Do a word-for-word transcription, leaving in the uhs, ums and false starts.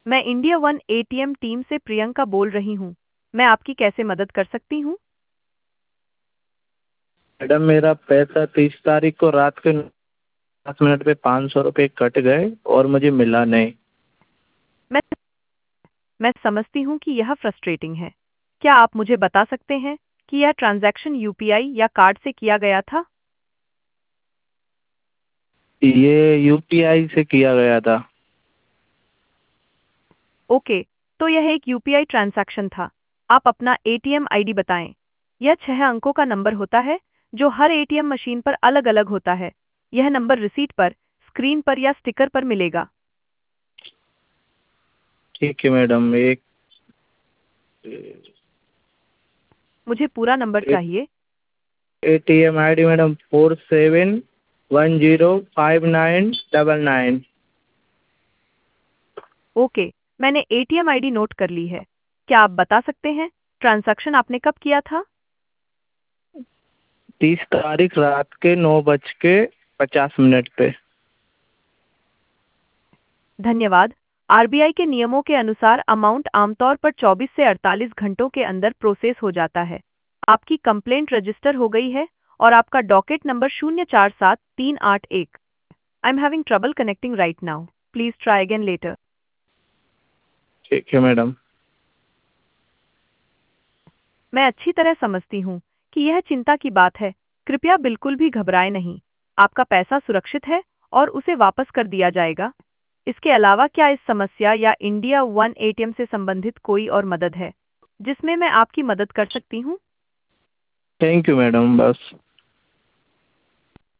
मैं India one ATM team से प्रियंका बोल रही हूँ। मैं आपकी कैसे मदद कर सकती हूँ? मैडम मेरा पैसा तीस तारीख को रात के दस मिनट पे पाँच सौ रुपये कट गए और मुझे मिला नहीं। मैं मैं समझती हूँ कि यह फ्रस्ट्रेटिंग है। क्या आप मुझे बता सकते हैं कि यह ट्रांजैक्शन यूपीआई या कार्ड से किया गया था? ये यूपीआई से किया गया था। ओके, तो यह एक यूपीआई ट्रांजैक्शन था। आप अपना एटीएम आईडी बताएं। यह छह अंकों का नंबर होता है जो हर एटीएम मशीन पर अलग-अलग होता है। यह नंबर रिसीट पर, स्क्रीन पर या स्टिकर पर मिलेगा। ठीक है मैडम। एक मुझे पूरा नंबर चाहिए। ATM I D madam four seven one zero five nine double nine. Okay, मैंने एटीएम आईडी नोट कर ली है। क्या आप बता सकते हैं ट्रांजैक्शन आपने कब किया था? तीस तारीख रात के नौ बज के पचास मिनट पे। धन्यवाद। आरबीआई के नियमों के अनुसार अमाउंट आमतौर पर चौबीस से अड़तालीस घंटों के अंदर प्रोसेस हो जाता है। आपकी कंप्लेंट रजिस्टर हो गई है और आपका डॉकेट नंबर शून्य चार सात तीन आठ एक। I am having trouble connecting right now. Please try again later. ठीक है मैडम। मैं अच्छी तरह समझती हूँ कि यह चिंता की बात है। कृपया बिल्कुल भी घबराएं नहीं। आपका पैसा सुरक्षित है और उसे वापस कर दिया जाएगा। इसके अलावा क्या इस समस्या या इंडिया वन एटीएम से संबंधित कोई और मदद है जिसमें मैं आपकी मदद कर सकती हूँ? थैंक यू मैडम, बस।